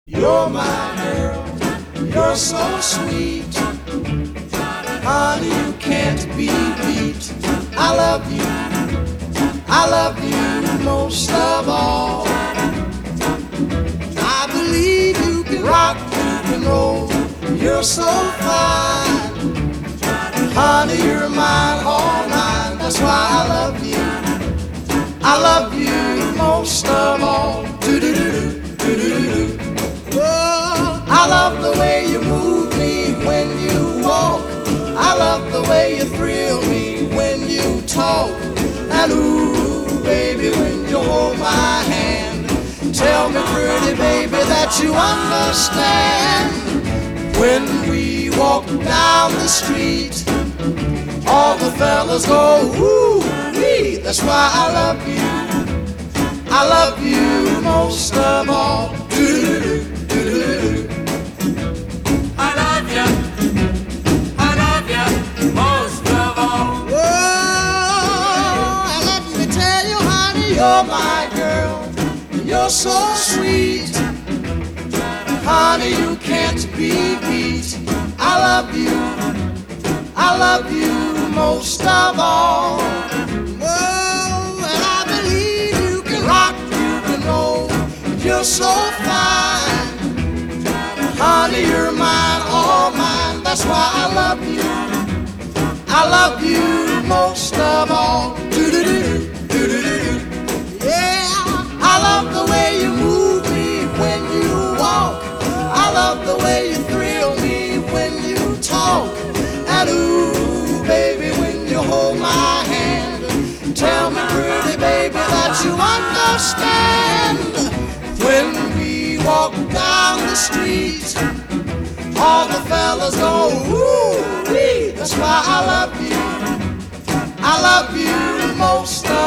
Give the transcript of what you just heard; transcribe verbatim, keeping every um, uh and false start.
You're my girl, you're so sweet. Honey, you can't be beat. I love you, I love you most of all. I believe you can rock, you can roll. You're so fine. Honey, you're mine, all mine. That's why I love you. I love you most of all. Do-do-do-do, do-do-do-do. Oh, I love the way you move me when you walk. I love the way you thrill me when you talk. And ooh, baby, when you hold my hand, tell me, pretty baby, that you understand. When we walk down the street, all the fellas go, ooh-wee. That's why I love you. I love you most of all. Do-do-do, do-do-do. I love you, I love you most of all. Oh, let me tell you, honey, you're my girl. You're so sweet. Honey, you can't be beat. I love you, I love you most of all. Oh, and I believe you can rock, you can roll. You're so fine. Honey, you're mine, all mine. That's why I love you. I love you most of all. Do-do-do-do, do-do-do-do. Yeah, I love the way you move me when you walk. I love the way you thrill me when you talk. And ooh, baby, when you hold my hand, tell me, pretty baby, that you understand. When we walk down the street, all the fellas go, ooh-wee. That's why I love you. I love you most of